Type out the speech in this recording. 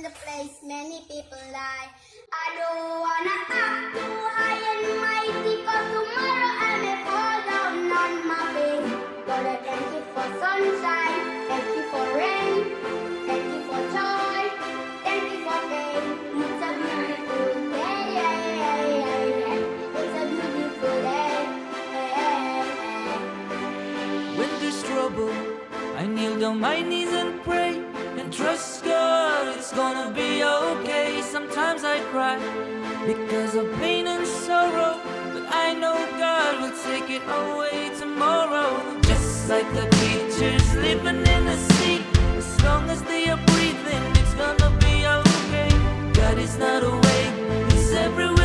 in the place many people die. I don't wanna act too high and mighty, cause tomorrow I may fall down on my face. But I thank you for sunshine, thank you for rain, thank you for joy, thank you for pain. It's a beautiful day, it's a beautiful day. When there's trouble, I kneel down my knees and pray and trust God it's gonna be okay. Sometimes I cry because of pain and sorrow, but I know God will take it away tomorrow. Just like the creatures living in the sea, as long as they are breathing, it's gonna be okay. God is not away, He's everywhere.